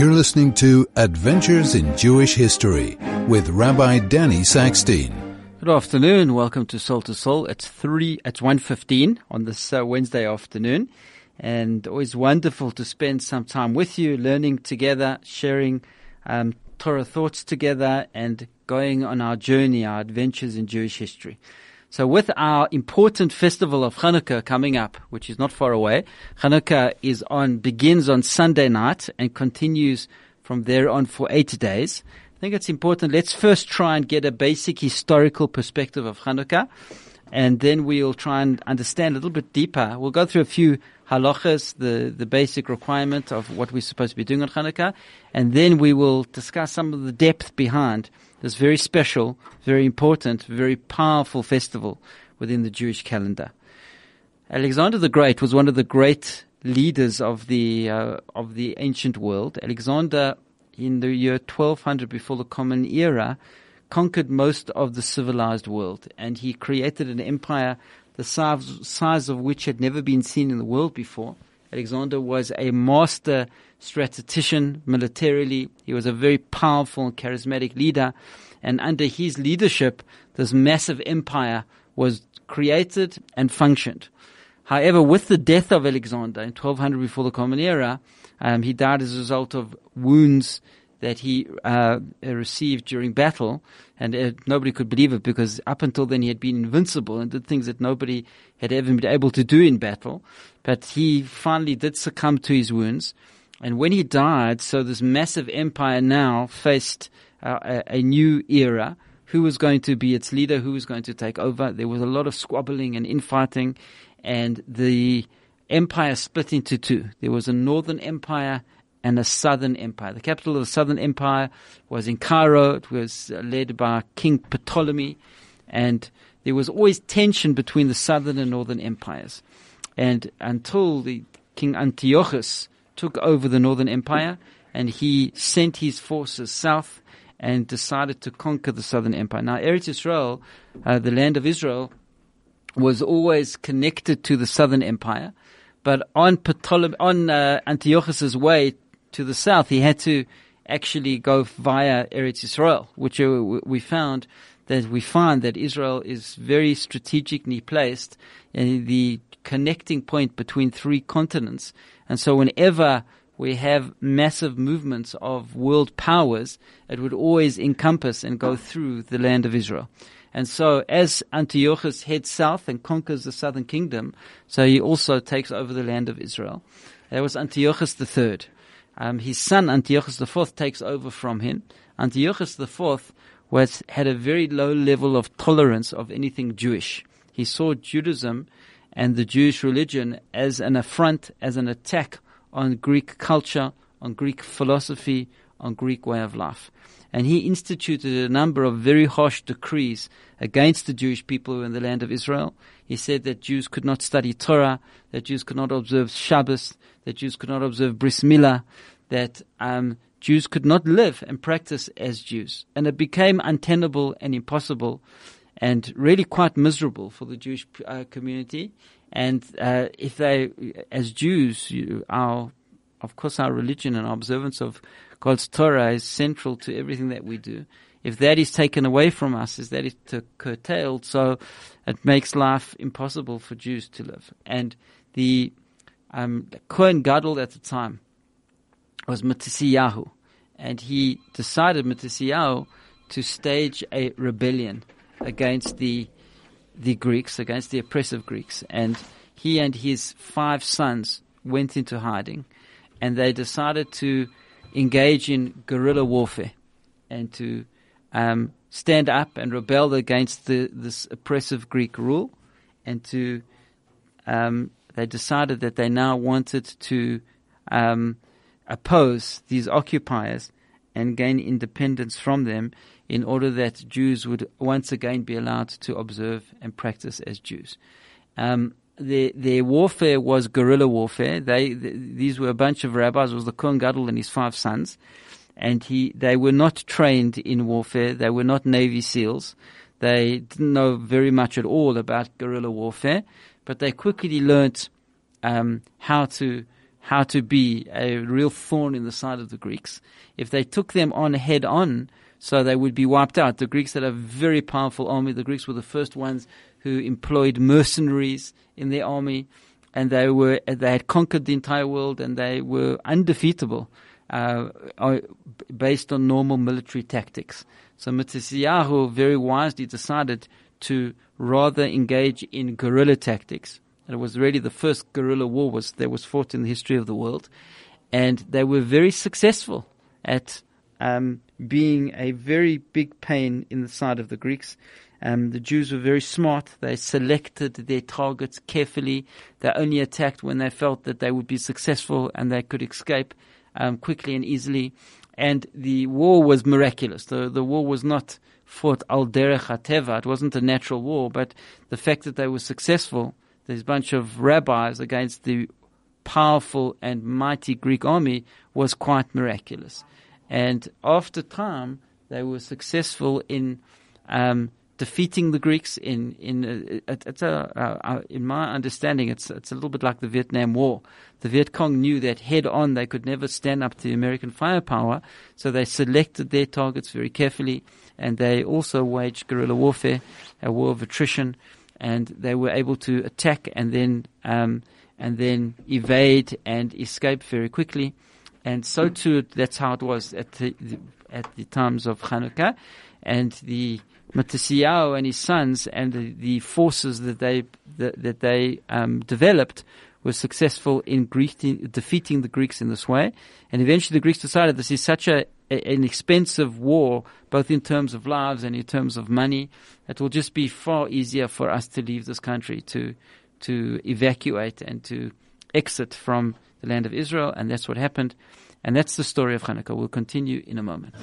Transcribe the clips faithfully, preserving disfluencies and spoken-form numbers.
You're listening to Adventures in Jewish History with Rabbi Danny Sackstein. Good afternoon. Welcome to Soul to Soul. It's three. It's one fifteen on this uh, Wednesday afternoon, and always wonderful to spend some time with you, learning together, sharing um, Torah thoughts together, and going on our journey, our adventures in Jewish history. So with our important festival of Hanukkah coming up, which is not far away, Hanukkah is on, begins on Sunday night and continues from there on for eight days. I think it's important. Let's first try and get a basic historical perspective of Hanukkah, and then we'll try and understand a little bit deeper. We'll go through a few halachas, the, the basic requirement of what we're supposed to be doing on Hanukkah, and then we will discuss some of the depth behind this very special, very important, very powerful festival within the Jewish calendar. Alexander the Great was one of the great leaders of the uh, of the ancient world. Alexander, in the year twelve hundred before the Common Era, conquered most of the civilized world, and he created an empire the size, size of which had never been seen in the world before. Alexander was a master strategician militarily. He was a very powerful and charismatic leader, and under his leadership, this massive empire was created and functioned. However, with the death of Alexander in twelve hundred before the Common Era, um, he died as a result of wounds that he uh, received during battle, and uh, nobody could believe it, because up until then he had been invincible and did things that nobody had ever been able to do in battle. But he finally did succumb to his wounds, and when he died, so this massive empire now faced uh, a, a new era. Who was going to be its leader? Who was going to take over? There was a lot of squabbling and infighting, and the empire split into two. There was a northern empire and a southern empire. The capital of the southern empire was in Cairo. It was led by King Ptolemy, and there was always tension between the southern and northern empires. And until the King Antiochus took over the northern empire, and he sent his forces south and decided to conquer the southern empire. Now, Eretz Israel, uh, the land of Israel, was always connected to the southern empire, but on Ptolemy, on uh, Antiochus's way to the south, he had to actually go via Eretz Israel, which uh, we found that we find that Israel is very strategically placed in the connecting point between three continents. And so whenever we have massive movements of world powers, it would always encompass and go through the land of Israel. And so as Antiochus heads south and conquers the southern kingdom, so he also takes over the land of Israel. That was Antiochus the third. Um, his son Antiochus the fourth takes over from him. Antiochus the fourth was, had a very low level of tolerance of anything Jewish. He saw Judaism and the Jewish religion as an affront, as an attack on Greek culture, on Greek philosophy, on Greek way of life. And he instituted a number of very harsh decrees against the Jewish people in the land of Israel. He said that Jews could not study Torah, that Jews could not observe Shabbos, that Jews could not observe Bris Milah, that um, Jews could not live and practice as Jews. And it became untenable and impossible and really quite miserable for the Jewish uh, community. And uh, if they, as Jews, you, our, of course, our religion and our observance of God's Torah is central to everything that we do. If that is taken away from us, if that is curtailed, so it makes life impossible for Jews to live. And the um, Kohen Gadol at the time was Matisyahu, and he decided, Matisyahu, to stage a rebellion against the the Greeks, against the oppressive Greeks. And he and his five sons went into hiding, and they decided to engage in guerrilla warfare and to um, stand up and rebel against the, this oppressive Greek rule. And to um, they decided that they now wanted to um, oppose these occupiers and gain independence from them, in order that Jews would once again be allowed to observe and practice as Jews. Um, their, their warfare was guerrilla warfare. They, th- these were a bunch of rabbis. It was the Kohen Gadol and his five sons, and he, they were not trained in warfare. They were not Navy SEALs. They didn't know very much at all about guerrilla warfare, but they quickly learnt um, how to how to be a real thorn in the side of the Greeks. If they took them on head on, so they would be wiped out. The Greeks had a very powerful army. The Greeks were the first ones who employed mercenaries in their army, and they were they had conquered the entire world, and they were undefeatable uh, based on normal military tactics. So Matisyahu very wisely decided to rather engage in guerrilla tactics. And it was really the first guerrilla war was that was fought in the history of the world, and they were very successful at um, being a very big pain in the side of the Greeks. Um, the Jews were very smart. They selected their targets carefully. They only attacked when they felt that they would be successful and they could escape um, quickly and easily. And the war was miraculous. The, the war was not fought al derech hateva. It wasn't a natural war, but the fact that they were successful, this bunch of rabbis against the powerful and mighty Greek army, was quite miraculous. And after time, they were successful in um, defeating the Greeks. In in uh, it's a, uh, in my understanding, it's it's a little bit like the Vietnam War. The Viet Cong knew that head on they could never stand up to American firepower, so they selected their targets very carefully, and they also waged guerrilla warfare, a war of attrition, and they were able to attack and then um, and then evade and escape very quickly. And so too, that's how it was at the, the at the times of Chanukah, and the Matisyahu and his sons and the, the forces that they that, that they um, developed were successful in Greek, defeating the Greeks in this way. And eventually, the Greeks decided this is such a, a an expensive war, both in terms of lives and in terms of money. It will just be far easier for us to leave this country, to to evacuate and to exit from the land of Israel, and that's what happened. And that's the story of Chanukah. We'll continue in a moment.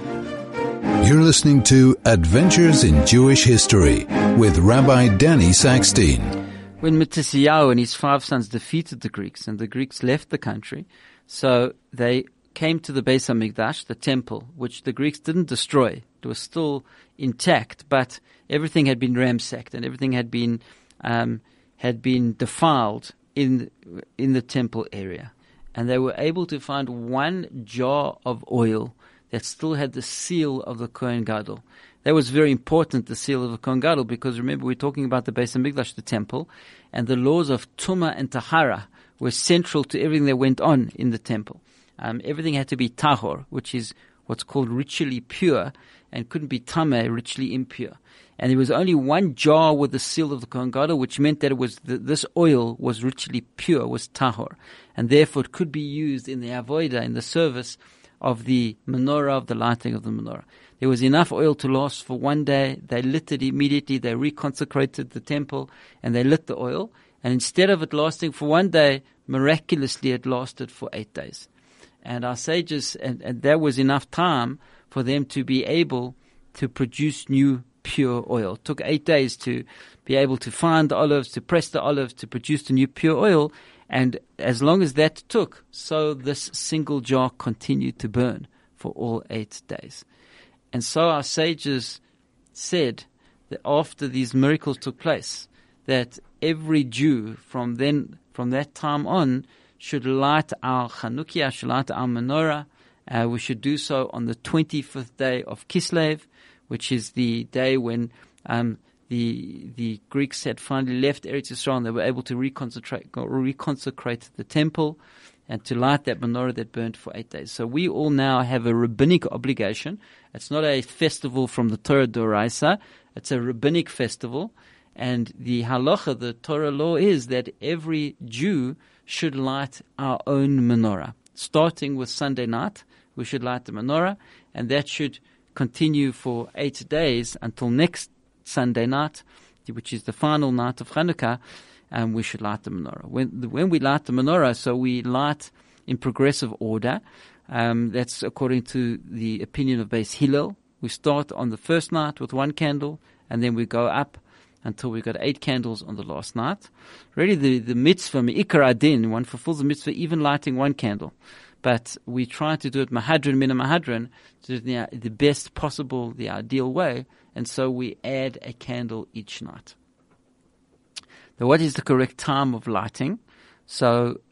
You're listening to Adventures in Jewish History with Rabbi Danny Sackstein. When Matisyahu and his five sons defeated the Greeks, and the Greeks left the country, so they came to the Beis HaMikdash, the temple, which the Greeks didn't destroy. It was still intact, but everything had been ransacked and everything had been um, had been defiled in in the temple area. And they were able to find one jar of oil that still had the seal of the Kohen Gadol. That was very important, the seal of the Kohen Gadol, because remember, we're talking about the Beis HaMikdash, the temple, and the laws of Tumah and Tahara were central to everything that went on in the temple. Um, everything had to be tahor, which is what's called ritually pure, and couldn't be tameh, ritually impure. And there was only one jar with the seal of the Kohen Gadol, which meant that it was the, this oil was ritually pure, was tahor, and therefore it could be used in the avodah, in the service of the menorah, of the lighting of the menorah. There was enough oil to last for one day. They lit it immediately. They reconsecrated the temple, and they lit the oil. And instead of it lasting for one day, miraculously it lasted for eight days. And our sages, and, and that was enough time for them to be able to produce new pure oil. It took eight days to be able to find the olives, to press the olives, to produce the new pure oil. And as long as that took, so this single jar continued to burn for all eight days. And so our sages said that after these miracles took place, that every Jew from then, from that time on, should light our Chanukiah, should light our menorah. Uh, we should do so on the twenty-fifth day of Kislev, which is the day when um, the the Greeks had finally left Eretz Yisrael, and they were able to reconsecrate, reconsecrate the temple and to light that menorah that burnt for eight days. So we all now have a rabbinic obligation. It's not a festival from the Torah Doraisa. It's a rabbinic festival. And the halacha, the Torah law, is that every Jew should light our own menorah. Starting with Sunday night, we should light the menorah, and that should continue for eight days until next Sunday night, which is the final night of Chanukah, and we should light the menorah. When, when we light the menorah, so we light in progressive order. Um, that's according to the opinion of Beis Hillel. We start on the first night with one candle, and then we go up until we got eight candles on the last night. Really, the, the mitzvah, me'ikar adin, one fulfills the mitzvah even lighting one candle. But we try to do it mahadran mina mahadran, to the, the best possible, the ideal way, and so we add a candle each night. Now, what is the correct time of lighting? So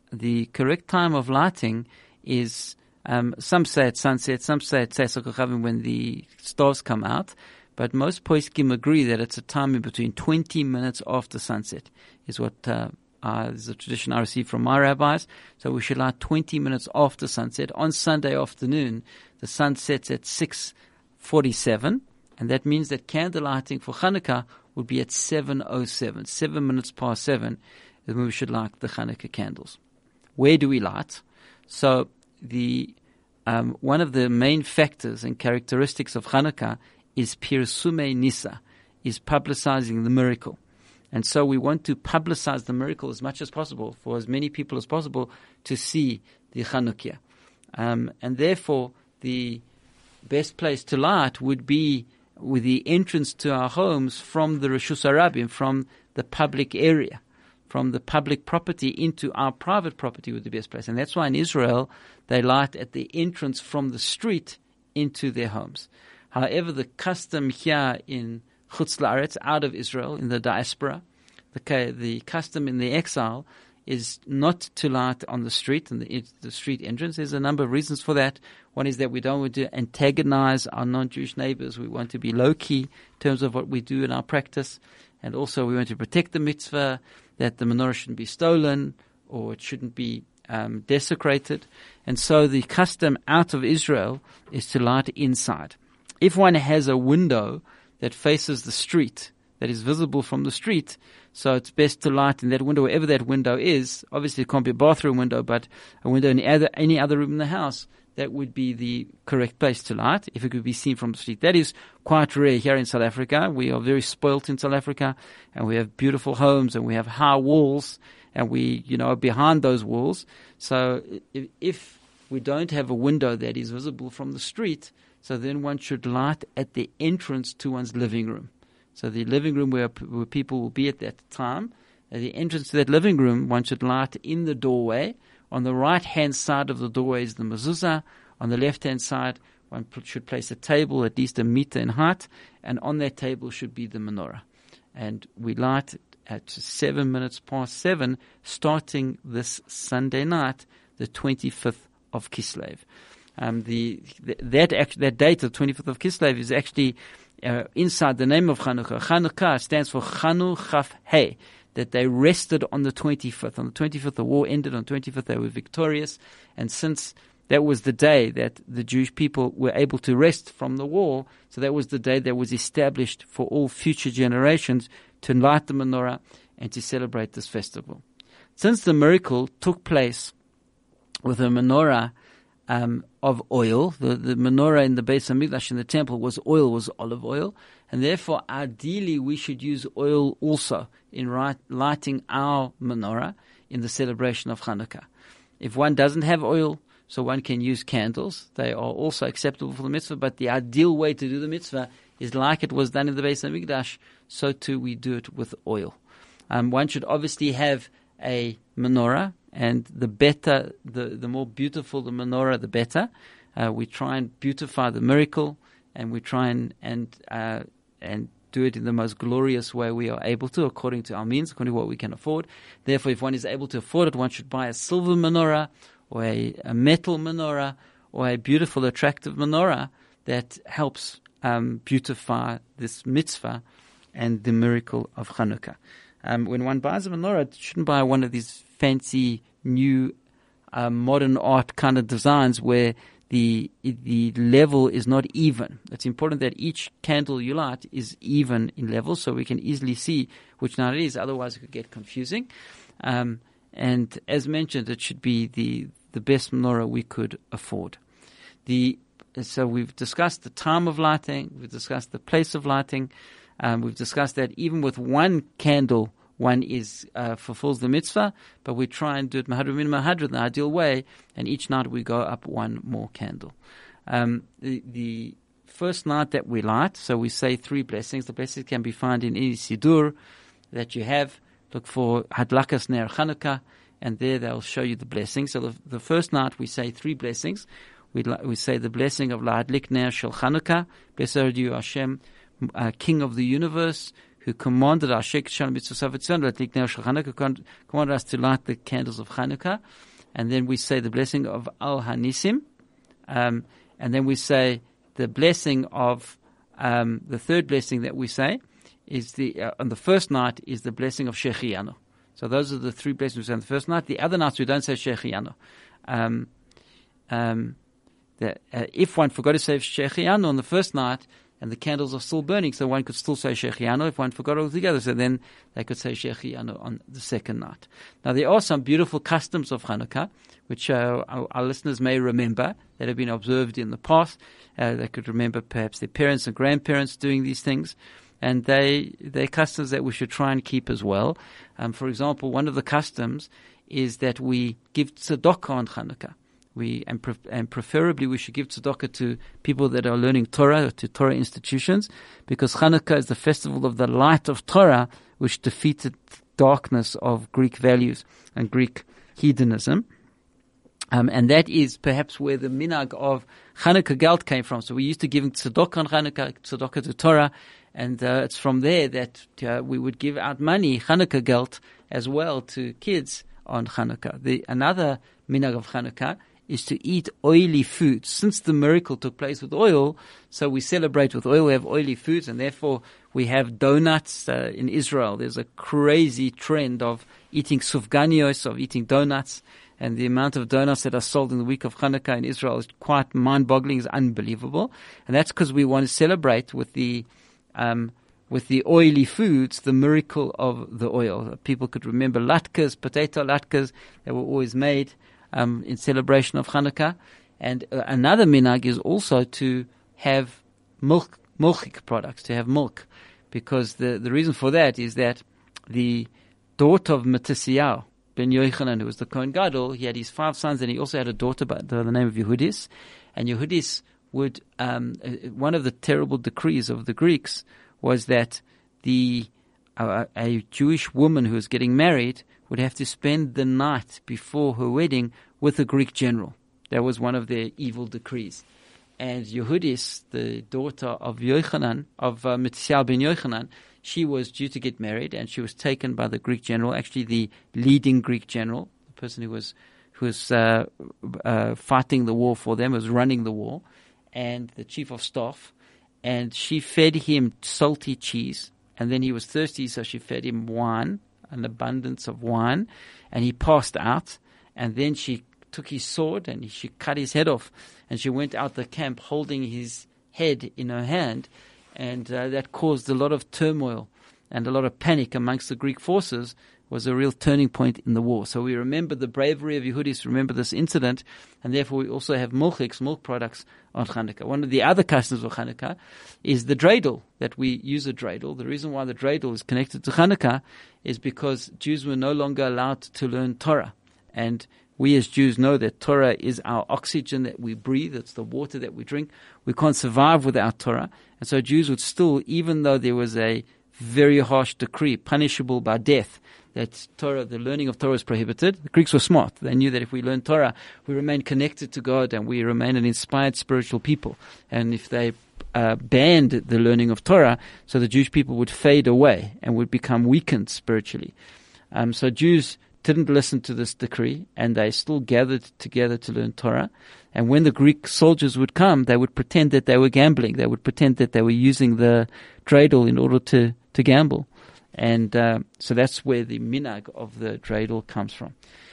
the correct time of lighting is, um, some say at sunset, some say at Tzeitzei Kochavim when the stars come out, but most poskim agree that it's a time in between twenty minutes after sunset is what uh, uh, is the tradition I received from my rabbis. So we should light twenty minutes after sunset. On Sunday afternoon, the sun sets at six forty-seven, and that means that candle lighting for Hanukkah would be at seven oh seven, seven minutes past seven, is when we should light the Hanukkah candles. Where do we light? So the um, one of the main factors and characteristics of Hanukkah is Pirsume Nisa, is publicizing the miracle. And so we want to publicize the miracle as much as possible for as many people as possible to see the Chanukiah. Um, and therefore, the best place to light would be with the entrance to our homes from the Reshus HaRabim, from the public area, from the public property into our private property would be the best place. And that's why in Israel, they light at the entrance from the street into their homes. However, the custom here in Chutz La'aretz, out of Israel, in the diaspora, the, the custom in the exile is not to light on the street, and the, the street entrance. There's a number of reasons for that. One is that we don't want to antagonize our non-Jewish neighbors. We want to be low-key in terms of what we do in our practice. And also we want to protect the mitzvah, that the menorah shouldn't be stolen or it shouldn't be um, desecrated. And so the custom out of Israel is to light inside. If one has a window that faces the street, that is visible from the street, so it's best to light in that window, wherever that window is. Obviously, it can't be a bathroom window, but a window in any other, any other room in the house, that would be the correct place to light, if it could be seen from the street. That is quite rare here in South Africa. We are very spoilt in South Africa, and we have beautiful homes, and we have high walls, and we, you know, are behind those walls. So if, if we don't have a window that is visible from the street, so then one should light at the entrance to one's living room. So the living room where, where people will be at that time, at the entrance to that living room, one should light in the doorway. On the right-hand side of the doorway is the mezuzah. On the left-hand side, one should place a table at least a meter in height, and on that table should be the menorah. And we light at seven minutes past seven, starting this Sunday night, the twenty-fifth of Kislev. Um, the, the that act, that date of twenty-fifth of Kislev is actually uh, inside the name of Chanukah. Chanukah stands for Chanu Chaf He, that they rested on the twenty-fifth. On the twenty-fifth, the war ended. On the twenty-fifth, they were victorious. And since that was the day that the Jewish people were able to rest from the war, so that was the day that was established for all future generations to light the menorah and to celebrate this festival. Since the miracle took place with a menorah Um, of oil, the, the menorah in the Beis HaMikdash in the temple was oil, was olive oil, and therefore ideally we should use oil also in right, lighting our menorah in the celebration of Hanukkah. If one doesn't have oil, so one can use candles. They are also acceptable for the mitzvah, but the ideal way to do the mitzvah is like it was done in the Beis HaMikdash, so too we do it with oil. Um, one should obviously have a menorah, and the better, the, the more beautiful the menorah, the better. Uh, we try and beautify the miracle, and we try and and uh, and do it in the most glorious way we are able to, according to our means, according to what we can afford. Therefore, if one is able to afford it, one should buy a silver menorah, or a, a metal menorah, or a beautiful, attractive menorah that helps um, beautify this mitzvah and the miracle of Hanukkah. Um, when one buys a menorah, it shouldn't buy one of these fancy new uh, modern art kind of designs where the the level is not even. It's important that each candle you light is even in level, so we can easily see which night it is. Otherwise, it could get confusing. Um, and as mentioned, it should be the the best menorah we could afford. The so we've discussed the time of lighting. We've discussed the place of lighting. Um, we've discussed that even with one candle, one is uh, fulfills the mitzvah, but we try and do it mahadra min mahadra, the ideal way, and each night we go up one more candle. Um, the, the first night that we light, so we say three blessings. The blessings can be found in any siddur that you have. Look for Hadlakas Ner Chanukah, and there they'll show you the blessings. So the, the first night we say three blessings. We we say the blessing of Lahadlik Ner Shel Chanukah. Blessed are you, Hashem, uh, King of the universe, who commanded us, commanded us to light the candles of Chanukah. And then we say the blessing of Al Hanisim. Um, and then we say the blessing of, um, the third blessing that we say is the, uh, on the first night is the blessing of Shechianu. So those are the three blessings we say on the first night. The other nights we don't say Shechianu. Um, um, that, uh, if one forgot to say Shechianu on the first night, and the candles are still burning, so one could still say Shechianu if one forgot altogether. So then they could say Shechianu on the second night. Now there are some beautiful customs of Hanukkah, which uh, our, our listeners may remember, that have been observed in the past. Uh, they could remember perhaps their parents and grandparents doing these things. And they, they're customs that we should try and keep as well. Um, for example, one of the customs is that we give tzedakah on Hanukkah. We, and, pre- and preferably we should give tzedakah to people that are learning Torah, or to Torah institutions, because Hanukkah is the festival of the light of Torah, which defeated darkness of Greek values and Greek hedonism. Um, and that is perhaps where the minhag of Hanukkah Geld came from. So we used to give tzedakah on Hanukkah, tzedakah to Torah, and uh, it's from there that uh, we would give out money, Hanukkah Geld, as well to kids on Hanukkah. The, another minhag of Hanukkah is to eat oily foods. Since the miracle took place with oil, so we celebrate with oil, we have oily foods, and therefore we have donuts uh, in Israel. There's a crazy trend of eating sufganios, of eating donuts, and the amount of donuts that are sold in the week of Hanukkah in Israel is quite mind-boggling, is unbelievable. And that's because we want to celebrate with the um, with the oily foods, the miracle of the oil. People could remember latkes, potato latkes, that were always made Um, in celebration of Hanukkah. And uh, another minhag is also to have milk, milchik products, to have milk, because the, the reason for that is that the daughter of Mattisiyahu ben Yochanan, who was the Kohen Gadol, he had his five sons, and he also had a daughter by the, the name of Yehudis. And Yehudis would, um, uh, one of the terrible decrees of the Greeks was that the uh, a Jewish woman who was getting married would have to spend the night before her wedding with a Greek general. That was one of their evil decrees. And Yehudis, the daughter of Yochanan, of uh, Mattisiyahu ben Yochanan, she was due to get married, and she was taken by the Greek general, actually the leading Greek general, the person who was who was uh, uh, fighting the war for them, was running the war, and the chief of staff. And she fed him salty cheese, and then he was thirsty, so she fed him wine, an abundance of wine, and he passed out. And then she took his sword and she cut his head off, and she went out the camp holding his head in her hand, and uh, that caused a lot of turmoil and a lot of panic amongst the Greek forces. Was a real turning point in the war. So we remember the bravery of Yehudis, remember this incident, and therefore we also have milchiks, milk products on Hanukkah. One of the other customs of Hanukkah is the dreidel, that we use a dreidel. The reason why the dreidel is connected to Hanukkah is because Jews were no longer allowed to learn Torah. And we as Jews know that Torah is our oxygen that we breathe, it's the water that we drink. We can't survive without Torah. And so Jews would still, even though there was a very harsh decree, punishable by death, that Torah, the learning of Torah is prohibited. The Greeks were smart. They knew that if we learn Torah, we remain connected to God and we remain an inspired spiritual people. And if they uh, banned the learning of Torah, so the Jewish people would fade away and would become weakened spiritually. Um, so Jews didn't listen to this decree, and they still gathered together to learn Torah. And when the Greek soldiers would come, they would pretend that they were gambling. They would pretend that they were using the dreidel in order to, to gamble. And uh, so that's where the minhag of the dreidel comes from.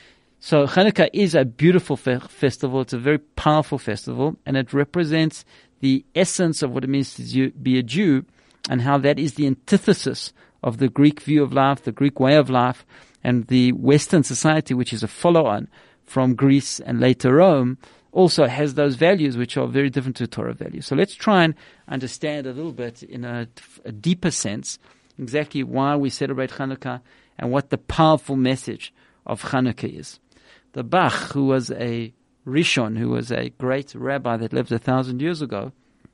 So Hanukkah is a beautiful fe- festival. It's a very powerful festival, and it represents the essence of what it means to be a Jew, and how that is the antithesis of the Greek view of life, the Greek way of life, and the Western society, which is a follow-on from Greece and later Rome, also has those values which are very different to Torah values. So let's try and understand a little bit in a, a deeper sense exactly why we celebrate Hanukkah and what the powerful message of Hanukkah is. The Bach, who was a Rishon, who was a great rabbi that lived a thousand years ago,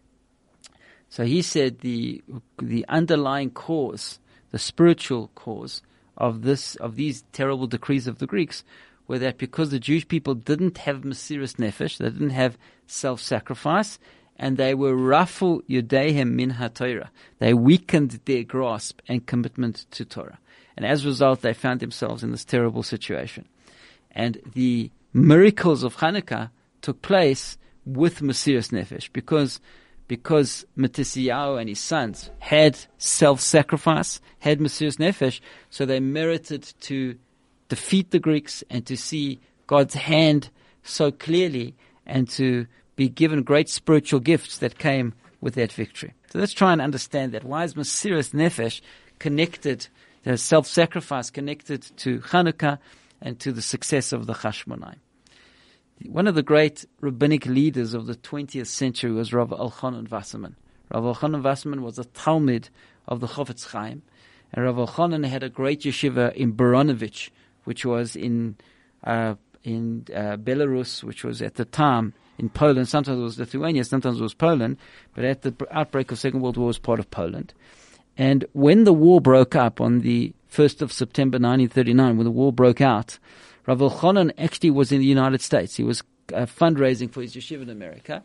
so he said the the underlying cause, the spiritual cause of this of these terrible decrees of the Greeks, were that because the Jewish people didn't have Mesiras Nefesh, they didn't have self-sacrifice, and they were rafu yudehem min haTorah. They weakened their grasp and commitment to Torah. And as a result, they found themselves in this terrible situation. And the miracles of Hanukkah took place with Mesiras Nefesh, because because Matisyahu and his sons had self-sacrifice, had Mesiras Nefesh, so they merited to defeat the Greeks and to see God's hand so clearly and to be given great spiritual gifts that came with that victory. So let's try and understand that. Why is Mesiras Nefesh connected, the self-sacrifice connected to Hanukkah and to the success of the Chashmonaim? One of the great rabbinic leaders of the twentieth century was Rav Elchanan Wasserman. Rav Elchanan Wasserman was a Talmid of the Chofetz Chaim, and Rav Elchanan had a great yeshiva in Baranovich, which was in uh, in uh, Belarus, which was at the time in Poland. Sometimes it was Lithuania, sometimes it was Poland, but at the outbreak of the Second World War, it was part of Poland. And when the war broke up on the first of September nineteen thirty-nine, when the war broke out, Rav Elchanan actually was in the United States. He was uh, fundraising for his yeshiva in America,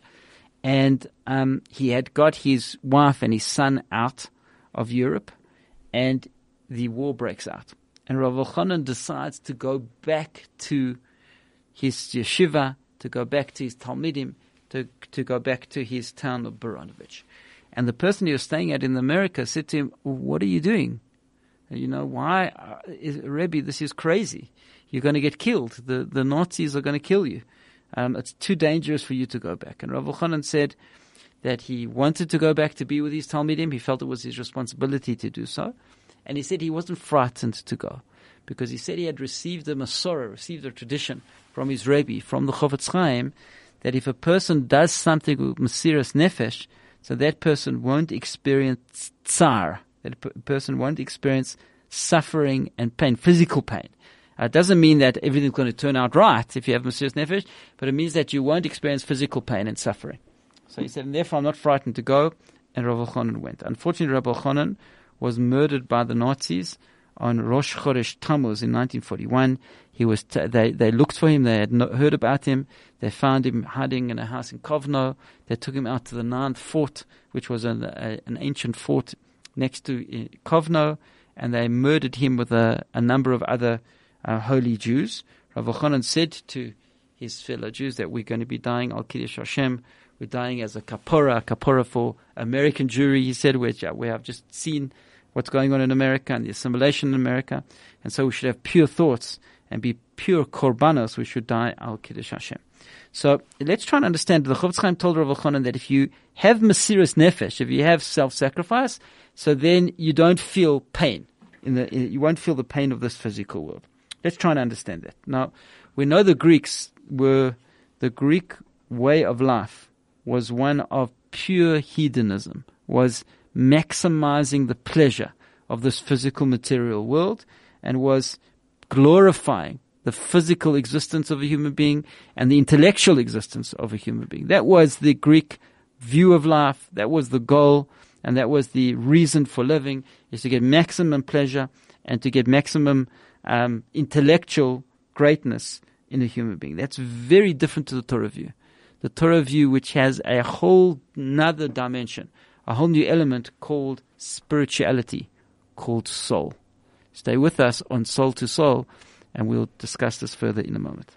and um, he had got his wife and his son out of Europe, and the war breaks out. And Rav Elchanan decides to go back to his yeshiva, to go back to his Talmidim, to, to go back to his town of Baranovich. And the person he was staying at in America said to him, "What are you doing? You know, why? Uh, is, Rebbe, this is crazy. You're going to get killed. The, the Nazis are going to kill you. Um, it's too dangerous for you to go back." And Rav Elchanan said that he wanted to go back to be with his Talmidim. He felt it was his responsibility to do so. And he said he wasn't frightened to go, because he said he had received a Masorah, received a tradition from his Rebbe, from the Chofetz Chaim, that if a person does something with Mesiras Nefesh, so that person won't experience tsar, that a p- person won't experience suffering and pain, physical pain. Uh, it doesn't mean that everything's going to turn out right if you have Mesiras Nefesh, but it means that you won't experience physical pain and suffering. So he said, and therefore I'm not frightened to go, and Rav Elchanan went. Unfortunately, Rav Elchanan was murdered by the Nazis on Rosh Chodesh Tammuz in nineteen forty-one. He was t- they, they looked for him, they had no- heard about him, they found him hiding in a house in Kovno, they took him out to the Ninth Fort, which was an, a, an ancient fort next to uh, Kovno, and they murdered him with a, a number of other uh, holy Jews. Rav Elchanan said to his fellow Jews that we're going to be dying al Kiddush Hashem, we're dying as a kapora, a kapora for American Jewry, he said, which uh, we have just seen what's going on in America and the assimilation in America, and so we should have pure thoughts and be pure korbanos. We should die al Kiddush Hashem. So let's try and understand. The Chofetz Chaim told Rav Elchanan that if you have Mesiras Nefesh, if you have self-sacrifice, so then you don't feel pain. In the in, you won't feel the pain of this physical world. Let's try and understand that. Now, we know the Greeks were, the Greek way of life was one of pure hedonism, was maximizing the pleasure of this physical material world, and was glorifying the physical existence of a human being and the intellectual existence of a human being. That was the Greek view of life. That was the goal, and that was the reason for living, is to get maximum pleasure and to get maximum um, intellectual greatness in a human being. That's very different to the Torah view. The Torah view, which has a whole nother dimension, a whole new element called spirituality, called soul. Stay with us on Soul to Soul, and we'll discuss this further in a moment.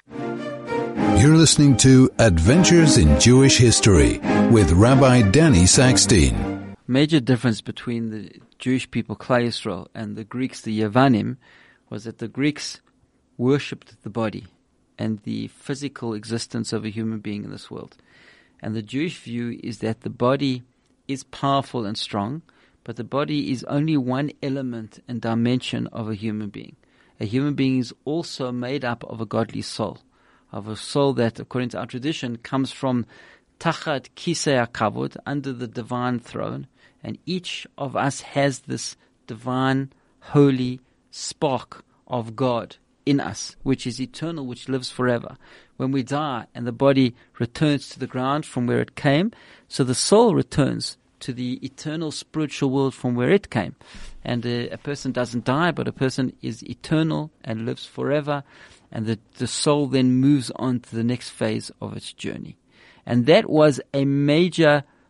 You're listening to Adventures in Jewish History with Rabbi Danny Sackstein. Major difference between the Jewish people, Klal Yisrael, and the Greeks, the Yavanim, was that the Greeks worshipped the body and the physical existence of a human being in this world. And the Jewish view is that the body is powerful and strong, but the body is only one element and dimension of a human being. A human being is also made up of a godly soul, of a soul that, according to our tradition, comes from Tachat Kisei HaKavod, under the divine throne, and each of us has this divine, holy spark of God in us, which is eternal, which lives forever. When we die and the body returns to the ground from where it came, so the soul returns to the eternal spiritual world from where it came. And uh, a person doesn't die, but a person is eternal and lives forever, and the, the soul then moves on to the next phase of its journey. And that was a major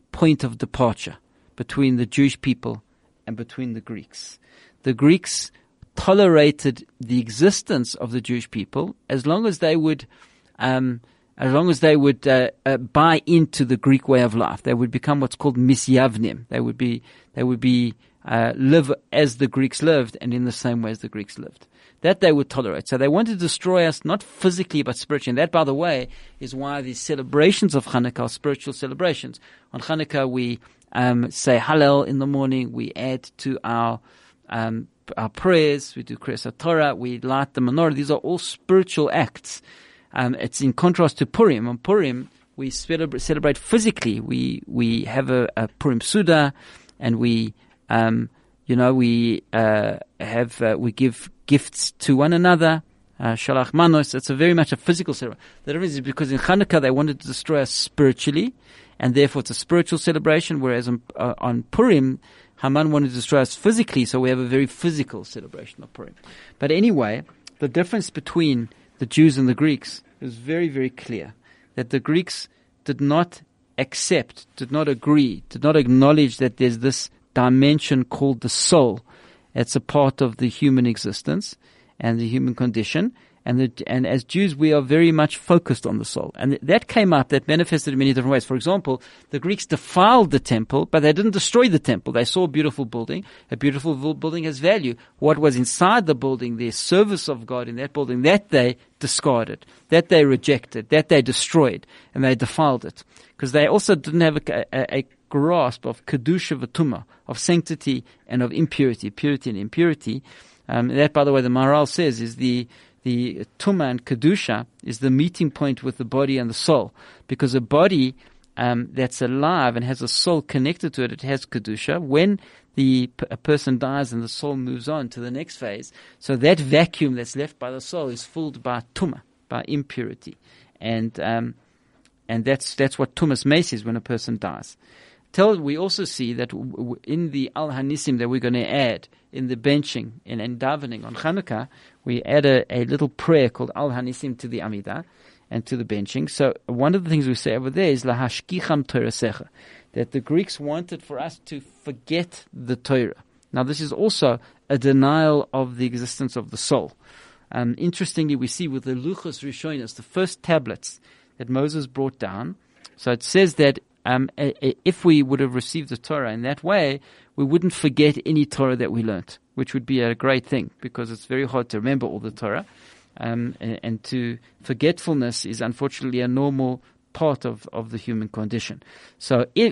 point of departure between the Jewish people and between the Greeks. The Greeks tolerated the existence of the Jewish people as long as they would, um, as long as they would uh, uh, buy into the Greek way of life. They would become what's called misyavnim. They would be, they would be uh, live as the Greeks lived and in the same way as the Greeks lived. That they would tolerate. So they wanted to destroy us, not physically, but spiritually. And that, by the way, is why the celebrations of Hanukkah are spiritual celebrations. On Hanukkah, we um, say Hallel in the morning. We add to our um, our prayers. We do Kriyas Torah. We light the menorah. These are all spiritual acts. Um, it's in contrast to Purim. On Purim, we celebra- celebrate physically. We we have a, a Purim Suda, and we um, you know we uh, have uh, we give gifts to one another, uh, shalach manos. It's a very much a physical celebration. The difference is because in Hanukkah they wanted to destroy us spiritually, and therefore it's a spiritual celebration, whereas on, uh, on Purim, Haman wanted to destroy us physically, so we have a very physical celebration of Purim. But anyway, the difference between the Jews and the Greeks is very, very clear, that the Greeks did not accept, did not agree, did not acknowledge that there's this dimension called the soul. It's a part of the human existence and the human condition. And the, and as Jews, we are very much focused on the soul. And th- that came up, that manifested in many different ways. For example, the Greeks defiled the temple, but they didn't destroy the temple. They saw a beautiful building. A beautiful building has value. What was inside the building, their service of God in that building, that they discarded, that they rejected, that they destroyed, and they defiled it. Because they also didn't have a, a, a grasp of kedusha v'tumah, of sanctity and of impurity, purity and impurity. Um, that, by the way, the Maharal says is the the tumah and kedusha is the meeting point with the body and the soul, because a body um, that's alive and has a soul connected to it, it has kedusha. When the a person dies and the soul moves on to the next phase, so that vacuum that's left by the soul is filled by tumah, by impurity, and um, and that's that's what tumas meis is when a person dies. Tell, we also see that w- w- in the Al Hanisim that we're going to add in the benching and, and davening on Hanukkah, we add a, a little prayer called Al Hanisim to the Amidah and to the benching. So one of the things we say over there is Lahashkicham Torasecha, that the Greeks wanted for us to forget the Torah. Now this is also a denial of the existence of the soul. Um, interestingly, we see with the Luchos Rishonos, the first tablets that Moses brought down, so it says that Um, if we would have received the Torah in that way, we wouldn't forget any Torah that we learnt, which would be a great thing, because it's very hard to remember all the Torah. Um, and, and to forgetfulness is unfortunately a normal part of, of the human condition. So if,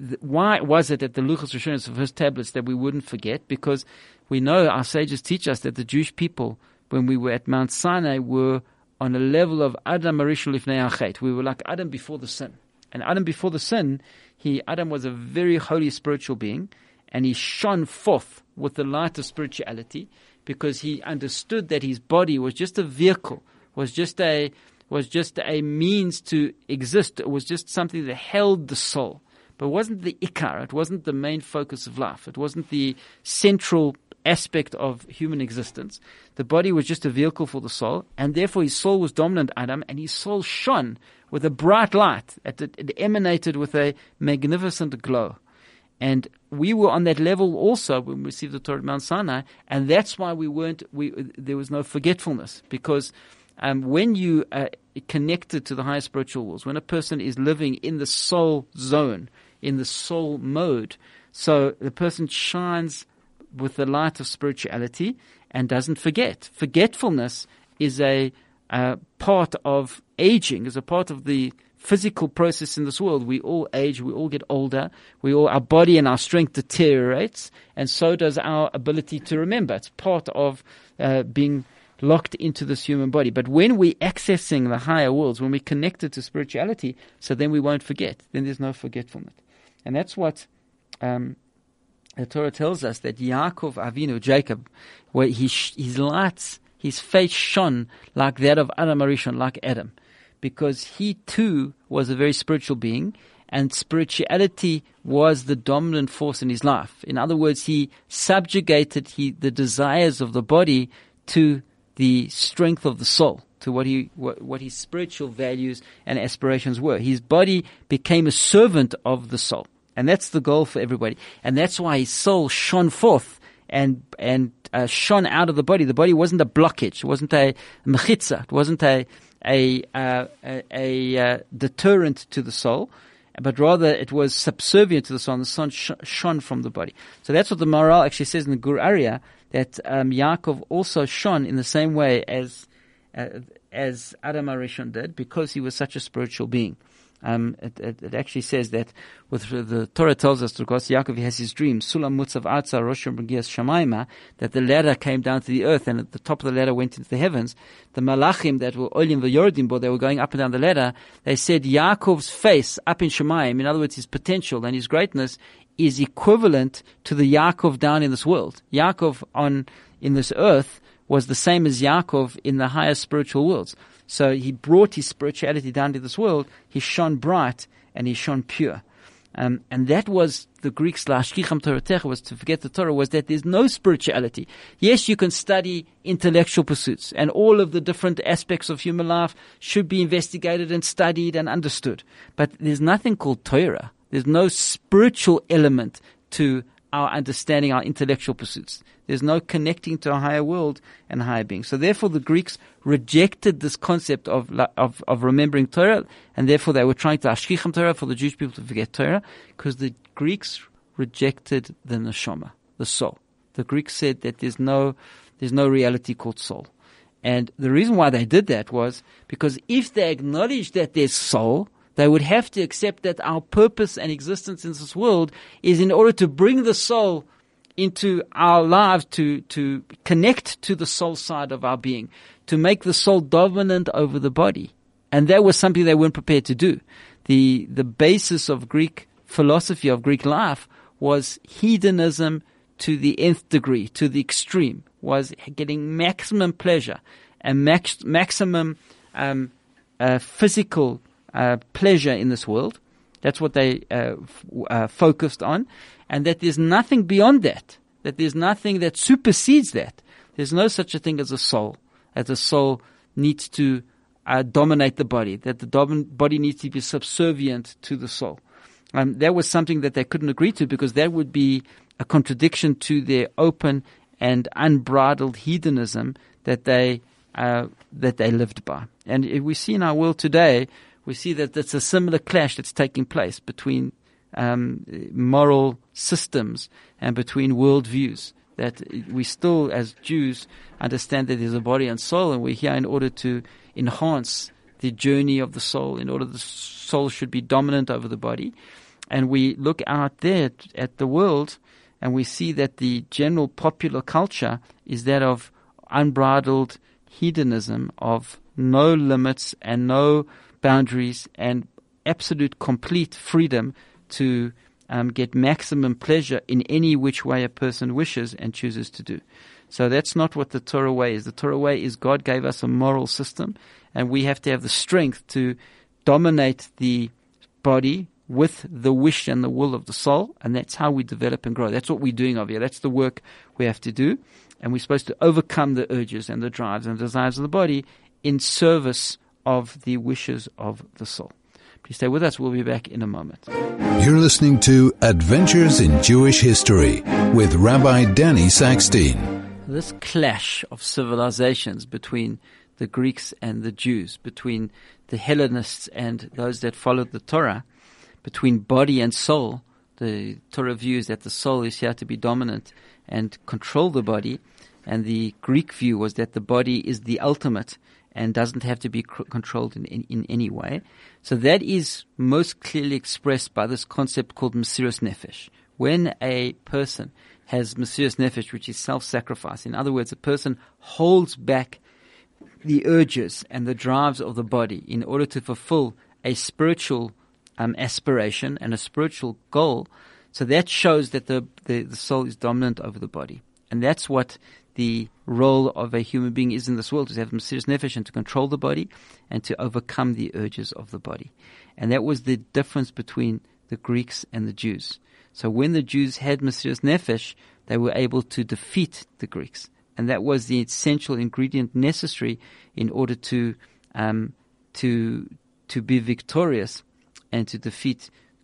why was it that the Luchos Rishonos, the first tablets, that we wouldn't forget? Because we know, our sages teach us, that the Jewish people, when we were at Mount Sinai, were on a level of Adam Arishon Lifnei Hachet. We were like Adam before the sin. And Adam, before the sin, he Adam was a very holy spiritual being, and he shone forth with the light of spirituality, because he understood that his body was just a vehicle, was just a was just a means to exist. It was just something that held the soul, but it wasn't the ikar. It wasn't the main focus of life. It wasn't the central aspect of human existence. The body was just a vehicle for the soul, and therefore his soul was dominant, Adam, and his soul shone with a bright light. It, it emanated with a magnificent glow. And we were on that level also when we received the Torah at Mount Sinai, and that's why we weren't, we, there was no forgetfulness, because um, when you uh, connected to the higher spiritual worlds, when a person is living in the soul zone, in the soul mode, so the person shines with the light of spirituality and doesn't forget. Forgetfulness is a uh, part of aging, is a part of the physical process in this world. We all age, we all get older, we all, our body and our strength deteriorates, and so does our ability to remember. It's part of uh, being locked into this human body. But when we're accessing the higher worlds, when we're connected to spirituality, so then we won't forget. Then there's no forgetfulness. And that's what um, the Torah tells us, that Yaakov Avinu, Jacob, where he, his lights, his face shone like that of Adam Arishon, like Adam, because he too was a very spiritual being, and spirituality was the dominant force in his life. In other words, he subjugated he, the desires of the body to the strength of the soul, to what he what, what his spiritual values and aspirations were. His body became a servant of the soul. And that's the goal for everybody. And that's why his soul shone forth and and uh, shone out of the body. The body wasn't a blockage. It wasn't a mechitza. It wasn't a a, uh, a, a uh, deterrent to the soul, but rather it was subservient to the soul, and the sun sh- shone from the body. So that's what the Maharal actually says in the Gur Arya, that um, Yaakov also shone in the same way as uh, as Adam HaRishon did, because he was such a spiritual being. Um, it, it, it actually says that with the Torah tells us, because Yaakov has his dream, Sulam Mutzav Arza Roshim B'Gias Shamayma, that the ladder came down to the earth, and at the top of the ladder went into the heavens. The Malachim that were Olim v'Yordim, but they were going up and down the ladder, they said Yaakov's face up in Shemayim, in other words, his potential and his greatness, is equivalent to the Yaakov down in this world. Yaakov on in this earth was the same as Yaakov in the higher spiritual worlds. So he brought his spirituality down to this world. He shone bright and he shone pure. Um, and that was the Greeks, La'ashkicham Toratecha, was to forget the Torah, was that there's no spirituality. Yes, you can study intellectual pursuits, and all of the different aspects of human life should be investigated and studied and understood. But there's nothing called Torah. There's no spiritual element to our understanding, our intellectual pursuits. There's no connecting to a higher world and higher being. So therefore the Greeks rejected this concept of of, of remembering Torah, and therefore they were trying to ashkicham Torah, for the Jewish people to forget Torah, because the Greeks rejected the neshama, the soul. The Greeks said that there's no there's no reality called soul. And the reason why they did that was because if they acknowledged that there's soul, they would have to accept that our purpose and existence in this world is in order to bring the soul into our lives, to, to connect to the soul side of our being, to make the soul dominant over the body. And that was something they weren't prepared to do. The, the basis of Greek philosophy, of Greek life, was hedonism to the nth degree, to the extreme, was getting maximum pleasure and max, maximum um, uh, physical Uh, pleasure in this world. That's what they uh, f- uh, focused on, and that there's nothing beyond that, that there's nothing that supersedes that. There's no such a thing as a soul, as the soul needs to uh, dominate the body, that the dom- body needs to be subservient to the soul. Um, that was something that they couldn't agree to, because that would be a contradiction to their open and unbridled hedonism that they uh, that they lived by. And if we see in our world today, we see that it's a similar clash that's taking place between um, moral systems and between worldviews. That we still, as Jews, understand that there's a body and soul, and we're here in order to enhance the journey of the soul, in order the soul should be dominant over the body. And we look out there at, at the world, and we see that the general popular culture is that of unbridled hedonism, of no limits and no boundaries, and absolute complete freedom to um, get maximum pleasure in any which way a person wishes and chooses to do. So that's not what the Torah way is. The Torah way is God gave us a moral system, and we have to have the strength to dominate the body with the wish and the will of the soul, and that's how we develop and grow. That's what we're doing over here. That's the work we have to do, and we're supposed to overcome the urges and the drives and desires of the body in service of the wishes of the soul. Please stay with us. We'll be back in a moment. You're listening to Adventures in Jewish History with Rabbi Danny Sackstein. This clash of civilizations between the Greeks and the Jews, between the Hellenists and those that followed the Torah, between body and soul. The Torah views that the soul is here to be dominant and control the body, and the Greek view was that the body is the ultimate and doesn't have to be c- controlled in, in, in any way. So that is most clearly expressed by this concept called Mesiras Nefesh. When a person has Mesiras Nefesh, which is self-sacrifice, in other words, a person holds back the urges and the drives of the body in order to fulfill a spiritual um, aspiration and a spiritual goal, so that shows that the, the, the soul is dominant over the body. And that's what the role of a human being is in this world, is to have Mesiras Nefesh and to control the body and to overcome the urges of the body. And that was the difference between the Greeks and the Jews. So when the Jews had Mesiras Nefesh, they were able to defeat the Greeks. And that was the essential ingredient necessary in order to um, to to be victorious and to defeat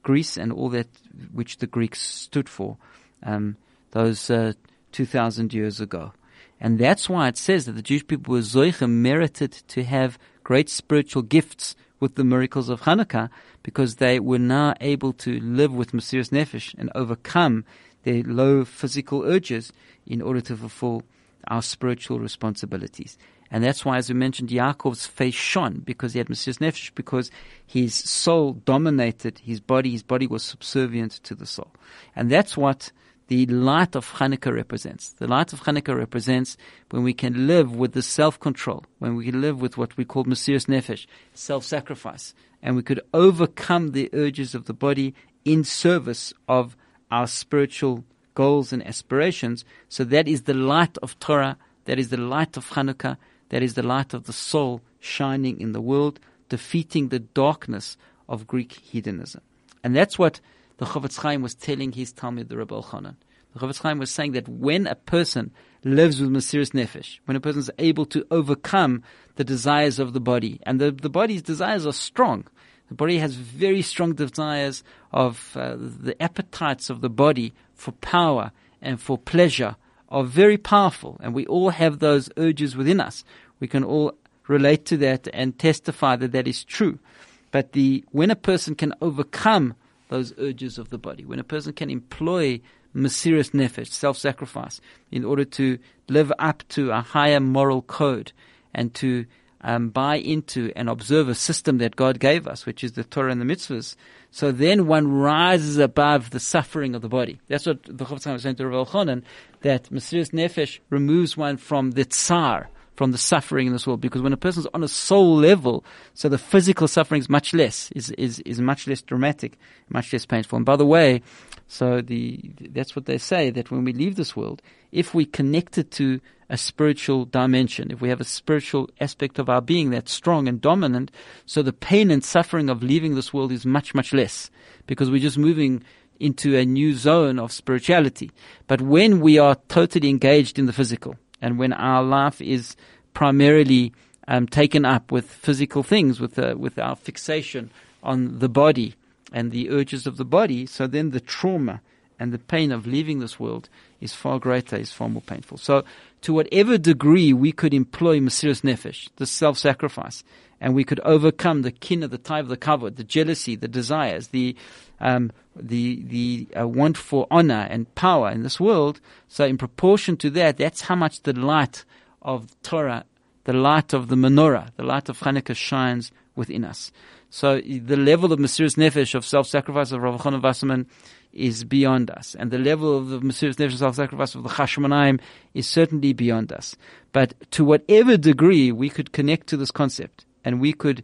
Greece and all that which the Greeks stood for um, those uh, two thousand years ago. And that's why it says that the Jewish people were zoiche, merited to have great spiritual gifts with the miracles of Hanukkah, because they were now able to live with Mesiras Nefesh and overcome their low physical urges in order to fulfill our spiritual responsibilities. And that's why, as we mentioned, Yaakov's face shone because he had Mesiras Nefesh, because his soul dominated his body. His body was subservient to the soul. And that's what the light of Hanukkah represents. The light of Hanukkah represents when we can live with the self-control, when we can live with what we call Mesiras Nefesh, self-sacrifice, and we could overcome the urges of the body in service of our spiritual goals and aspirations. So that is the light of Torah, that is the light of Hanukkah, that is the light of the soul shining in the world, defeating the darkness of Greek hedonism. And that's what the Chofetz Chaim was telling his Talmud, the Rebbe Elchanan. The Chofetz Chaim was saying that when a person lives with Mesiras Nefesh, when a person is able to overcome the desires of the body, and the, the body's desires are strong. The body has very strong desires of uh, the appetites of the body for power and for pleasure are very powerful, and we all have those urges within us. We can all relate to that and testify that that is true. But the when a person can overcome those urges of the body, when a person can employ Mesiras Nefesh, self-sacrifice, in order to live up to a higher moral code and to um, buy into and observe a system that God gave us, which is the Torah and the mitzvahs, so then one rises above the suffering of the body. That's what the Chofetz Chaim was saying to Rav Elchanan, that Mesiras Nefesh removes one from the tsar, from the suffering in this world, because when a person's on a soul level, so the physical suffering is much less, is, is, is much less dramatic, much less painful. And by the way, so the, that's what they say, that when we leave this world, if we connect it to a spiritual dimension, if we have a spiritual aspect of our being that's strong and dominant, so the pain and suffering of leaving this world is much, much less, because we're just moving into a new zone of spirituality. But when we are totally engaged in the physical, and when our life is primarily um, taken up with physical things, with uh, with our fixation on the body and the urges of the body, so then the trauma and the pain of leaving this world is far greater, is far more painful. So to whatever degree we could employ Mesiras Nefesh, the self-sacrifice, and we could overcome the kinna, the taiv, the kavod, the jealousy, the desires, the um, the the uh, want for honor and power in this world. So in proportion to that, that's how much the light of Torah, the light of the menorah, the light of Hanukkah shines within us. So the level of Mesiras Nefesh, of self-sacrifice of Rav Elchanan Wasserman, is beyond us. And the level of the Mesiras Nefesh, self-sacrifice of the Chashmonaim is certainly beyond us. But to whatever degree we could connect to this concept, and we could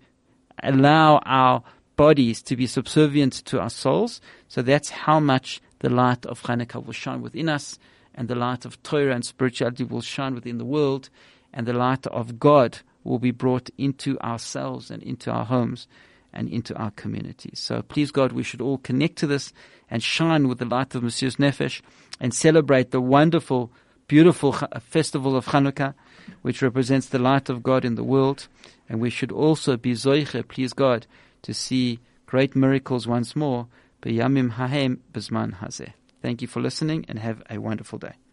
allow our bodies to be subservient to our souls, so that's how much the light of Hanukkah will shine within us, and the light of Torah and spirituality will shine within the world, and the light of God will be brought into ourselves and into our homes and into our communities. So please God, we should all connect to this and shine with the light of Mesiras Nefesh and celebrate the wonderful, beautiful festival of Hanukkah, which represents the light of God in the world. And we should also be zoiche, please God, to see great miracles once more. B'yamim hahem b'zman hazeh. Thank you for listening and have a wonderful day.